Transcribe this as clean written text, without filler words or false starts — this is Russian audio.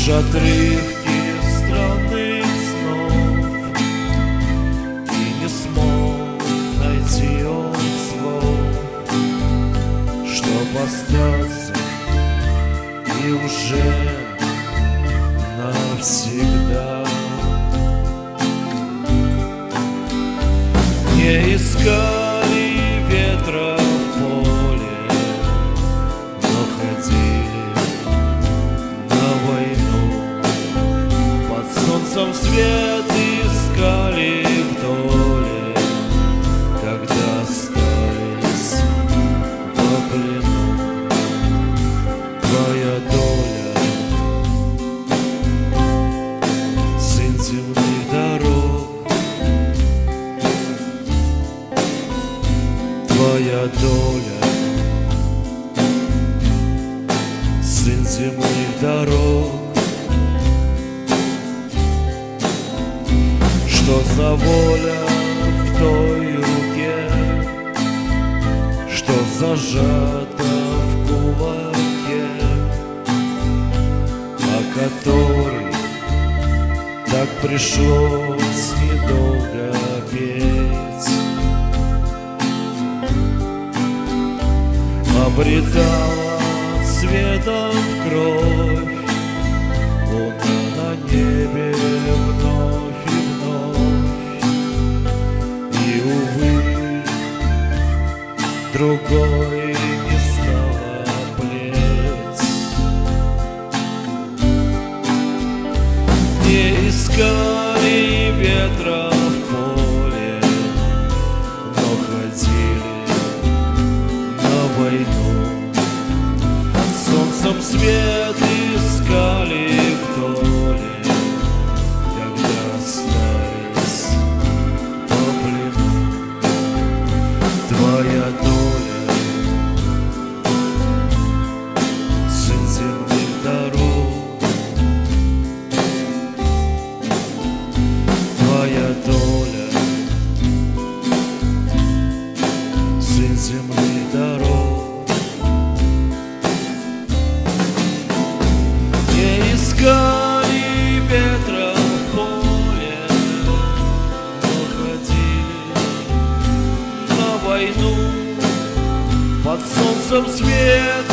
лишь отрывки странных снов, и не смог найти он слов, чтоб остаться и уже навсегда. Не искали ветра в поле, но ходили на войну. Под солнцем свет искали вдоль, когда остались во плену. Твоя доля, сын земных дорог, твоя доля, сын земных дорог. Что за воля в той руке, что зажата в кулаке, о которой так пришлось недолго петь. Обретала цветом кровь луна на небе вновь и вновь, и, увы, другой не стала плеть. Не искали ветра в поле, но ходили на войну. Под солнцем свет искали вдоль, когда остались во плену. Твоя доля, сын земных дорог, твоя доля, сын земных дорог. Не искали ветра в поле, но ходили на войну. Под солнцем свет